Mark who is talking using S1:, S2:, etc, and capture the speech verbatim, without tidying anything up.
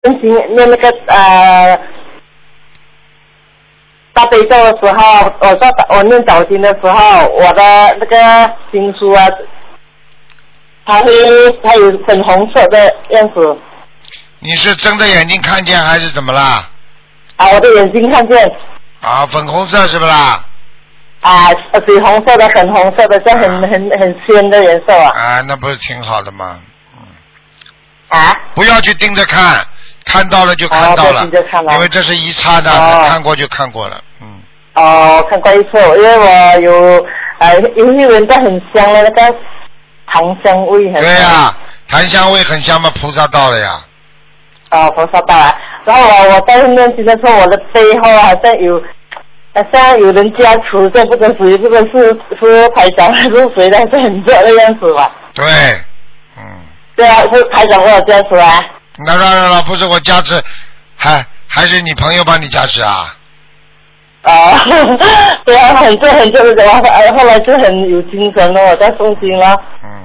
S1: 念经念那个呃大悲咒的时候，我说我念早经的时候，我的那个经书啊，它会它有粉红色的样子。
S2: 你是睁着眼睛看见还是怎么啦？
S1: 啊，我的眼睛看见。
S2: 啊，粉红色是不啦？
S1: 啊，水红色的、粉红色的，这很、啊、很很鲜的颜色啊。
S2: 啊，那不是挺好的吗？嗯。
S1: 啊。
S2: 不要去盯着看，看到了就看到了，
S1: 哦、了
S2: 因为这是一刹那的、哦，看过就看过了，嗯。
S1: 哦，看过一次，因为我有呃，有些闻到很香的那个檀香味很。
S2: 对呀、啊，檀香味很香嘛，菩萨到了呀。
S1: 哦，菩萨到了。然后我我在念经的时候，我的背后好像有，好像有人加持，这不知道是不是是是台长还是谁的，是很热的样子吧？
S2: 对，嗯。
S1: 对啊，是台长给我加持啊。
S2: 那当然了，不是我加持，还还是你朋友帮你加持啊？
S1: 啊，对啊，很热很热的，我后来就很有精神了，我在诵经了。
S2: 嗯。